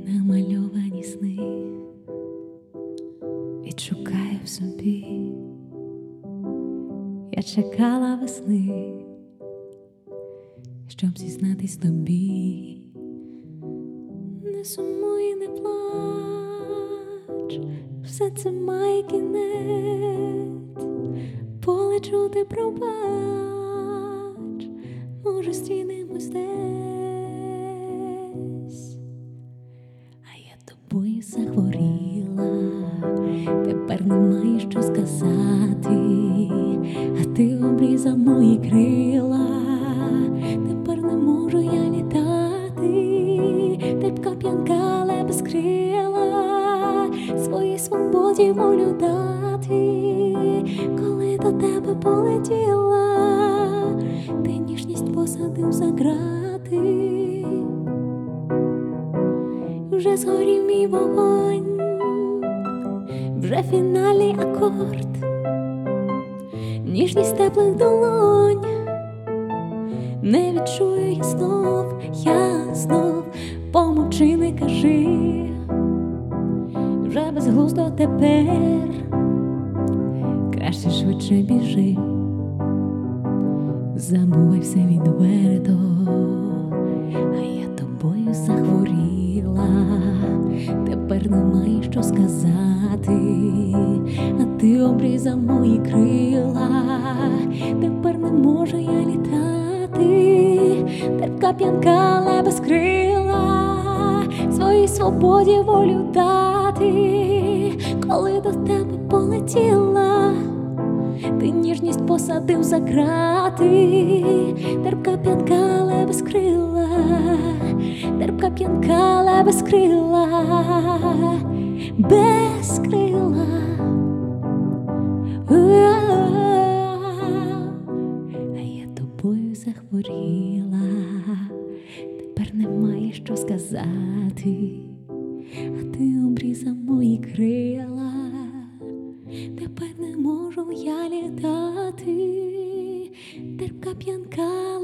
намальовані сни відшукаю в собі. Я чекала весни, щоб зізнатись тобі. Не сумуй, не плач, все це має кінець. Полечу, ти пробач, може зустрінемось десь. А я тобою захворіла, тепер немає що сказати, а ти обрізав мої крила. Тепер не можу я літати, терпка п'янка, але без крила, своїй свободі волю дати. Коли до тебе полетіла, ти ніжність посадив за грати. Вже згорів мій вогонь, вже фінальний акорд, ніжність теплих долонь. Не відчую я знов, помовчи, не кажи, вже безглуздо тепер, краще швидше біжи, забувай все відверто, а я тобою захворіла, тепер немає що сказати, а ти обрізав мої крила, тепер не можу я літати, терпка п'янка, але без крила, своїй свободі волю дати. Коли до тебе полетіла, ти ніжність посадив за грати. Терпка п'янка, але без крила, терпка п'янка, але без крила, без крила. А я тобою захворіла, тепер немає що сказати, а ти обрізав мої крила. Тепер не можу я літати, терпка п'янка,